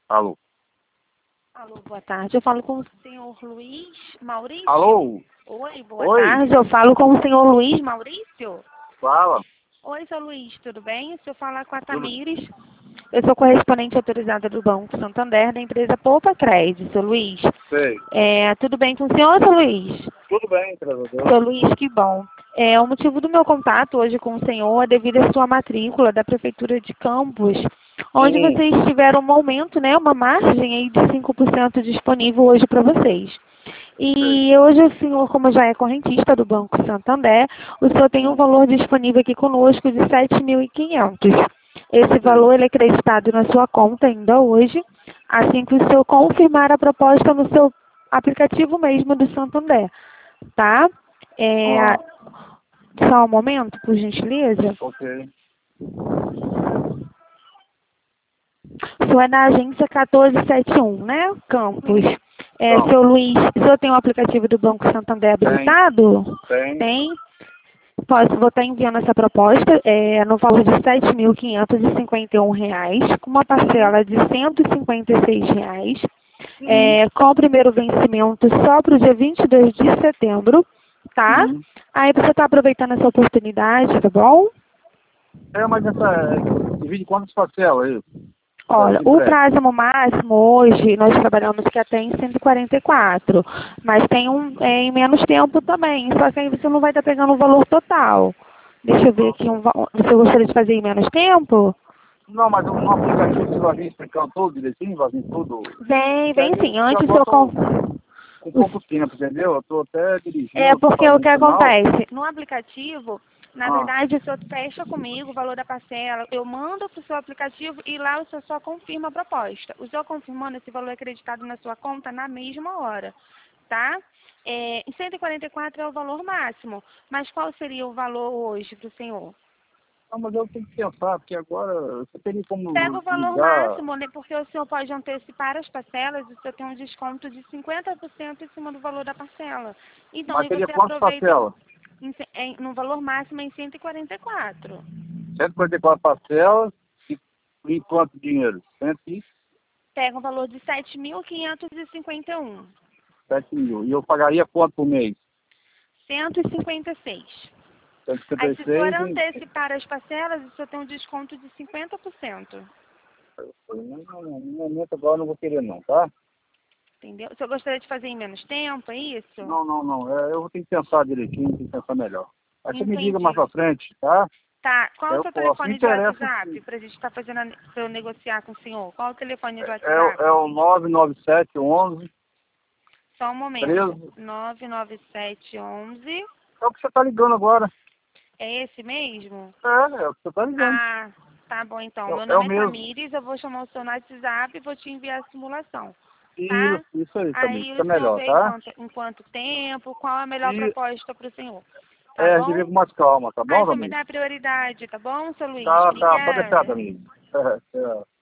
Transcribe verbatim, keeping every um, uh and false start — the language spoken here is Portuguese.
Alô? Alô, boa tarde. Eu falo com o senhor Luiz Maurício. Alô? Oi, boa Oi. tarde. Eu falo com o senhor Luiz Maurício. Fala. Oi, seu Luiz, tudo bem? Se eu falar com a Tudo. Tamires, eu sou correspondente autorizada do Banco Santander, da empresa Poupa Crédito, seu Luiz. Sei. É, tudo bem com o senhor, seu Luiz? Tudo bem, graças a Deus. Seu Luiz, que bom. É, o motivo do meu contato hoje com o senhor é devido à sua matrícula da Prefeitura de Campos, onde Sim. vocês tiveram um aumento, né, uma margem aí de cinco por cento disponível hoje para vocês. E hoje o senhor, como já é correntista do Banco Santander, o senhor tem um valor disponível aqui conosco de sete mil e quinhentos. Esse valor ele é acreditado na sua conta ainda hoje, assim que o senhor confirmar a proposta no seu aplicativo mesmo do Santander, tá? É, Ah, só um momento, por gentileza. ok. O senhor é da agência quatorze setenta e um, né? Campos. É, Não. seu Luiz, o senhor tem o aplicativo do Banco Santander habilitado? Tem. Tem. Posso, vou estar enviando essa proposta é, no valor de sete mil quinhentos e cinquenta e um reais, com uma parcela de cento e cinquenta e seis reais, Uhum. é, com o primeiro vencimento só para o dia vinte e dois de setembro, tá? Uhum. Aí você está aproveitando essa oportunidade, tá bom? É, mas essa... Divide quantas parcelas aí? Olha, Esse o empréstimo. prazo máximo hoje, nós trabalhamos que até em cento e quarenta e quatro, mas tem um é, em menos tempo também, só que aí você não vai estar pegando o valor total. Deixa eu ver aqui, um, va- você gostaria de fazer em menos tempo? Não, mas no aplicativo você vai vir explicando tudo direitinho, vai vir tudo. Vem, E vem aí, sim, porque antes agora eu... eu tô con- com pouco tempo, entendeu? Eu tô até É dirigindo, tô porque o fazendo que sinal. acontece? No aplicativo, na Ah, verdade, o senhor fecha comigo o valor da parcela, eu mando para o seu aplicativo e lá o senhor só confirma a proposta. O senhor confirmando esse valor é acreditado na sua conta na mesma hora, tá? É, em cento e quarenta e quatro é o valor máximo, mas qual seria o valor hoje para o senhor? não, mas eu tenho que pensar, porque agora você teria Pega como o valor ligar. máximo, né? Porque o senhor pode antecipar as parcelas e o senhor tem um desconto de cinquenta por cento em cima do valor da parcela. Então, Mas aí teria você quantas aproveita parcelas? em, ce- em, no valor máximo em cento e quarenta e quatro. cento e quarenta e quatro parcelas e em quanto dinheiro? cento e Pega um valor de sete mil quinhentos e cinquenta e um. sete mil. E eu pagaria quanto por mês? cento e cinquenta e seis. cento e Aí, cinquenta e se for seis em... antecipar as parcelas, o senhor tem um desconto de cinquenta por cento. No momento agora eu não vou querer não, tá? Entendeu? O senhor gostaria de fazer em menos tempo, é isso? Não, não, não. É, eu vou ter que pensar direitinho, tem que pensar melhor. Aí você me liga mais Entendi. pra frente, tá? Tá. Qual é o Eu seu posso. Me telefone de interessa WhatsApp sim. para a gente estar fazendo, a ne- pra eu negociar com o senhor? Qual é o telefone de É, o- WhatsApp? é o nove nove sete onze Só um momento. treze. nove nove sete onze. É o que você tá ligando agora. É esse mesmo? É, é o que você tá ligando. Ah, tá bom então. Meu É, é o nome é mesmo. Tamires, eu vou chamar o seu no WhatsApp e vou te enviar a simulação, tá? Isso, isso aí também. Aí Fica o senhor melhor, vê em tá? quanto, em quanto tempo, qual a melhor E proposta para o senhor, tá é, a gente vê bom? com mais calma, tá bom, Aí você me Tamir? dá prioridade, tá bom, seu Luiz? Tá, tá, pode deixar, Obrigada. Tamir. É, é.